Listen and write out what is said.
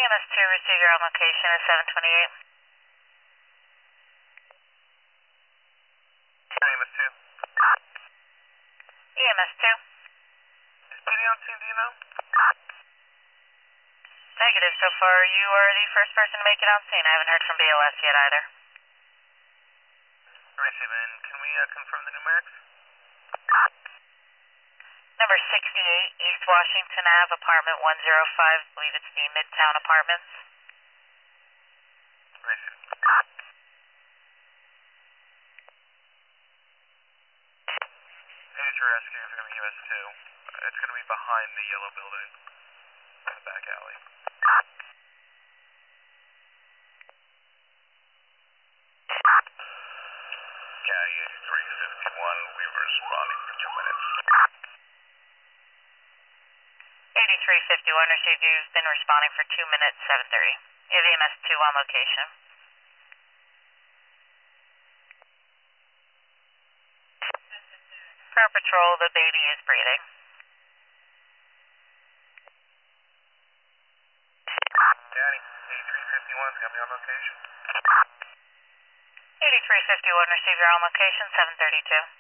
EMS 2, receive your own location at 728. EMS 2. EMS 2. Is PD on scene, do you know? Negative so far. You are the first person to make it on scene. I haven't heard from BOS yet either. Receive, and can we confirm the numerics? Number 68, East Washington Ave, apartment 105. I believe it's the Midtown Apartments. Receive. You're asking if it's going to be US 2. It's going to be behind the yellow building in the back alley. County 8351, we were responding for 2 minutes. 8351, received. You've been responding for 2 minutes, 7:30. You have EMS 2 on location. Per patrol, the baby is breathing. County 8351 is going to be on location. 8351, receive your on location, 732.